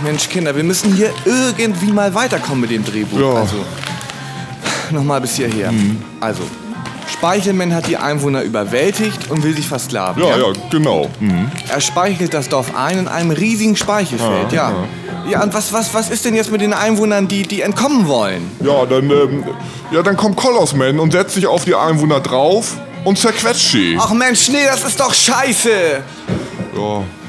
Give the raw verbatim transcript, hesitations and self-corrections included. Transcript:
Mensch, Kinder, wir müssen hier irgendwie mal weiterkommen mit dem Drehbuch. Ja. Also, nochmal bis hierher. Mhm. Also, Speichelman hat die Einwohner überwältigt und will sie versklaven. Ja, ja, genau. Mhm. Er speichelt das Dorf ein in einem riesigen Speichelfeld, ja. Ja, Ja, und was, was, was ist denn jetzt mit den Einwohnern, die, die entkommen wollen? Ja, dann, ähm, ja, dann kommt Kolossman und setzt sich auf die Einwohner drauf und zerquetscht sie. Ach Mensch, nee, das ist doch scheiße! Ja.